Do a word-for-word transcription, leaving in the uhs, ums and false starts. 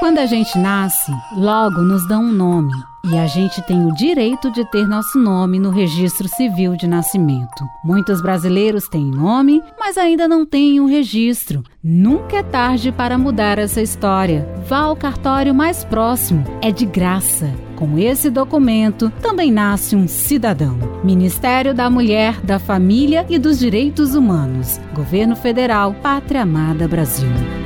Quando a gente nasce, logo nos dão um nome. E a gente tem o direito de ter nosso nome no registro civil de nascimento. Muitos brasileiros têm nome, mas ainda não têm um registro. Nunca é tarde para mudar essa história. Vá ao cartório mais próximo. É de graça. Com esse documento, também nasce um cidadão. Ministério da Mulher, da Família e dos Direitos Humanos. Governo Federal, Pátria Amada Brasil.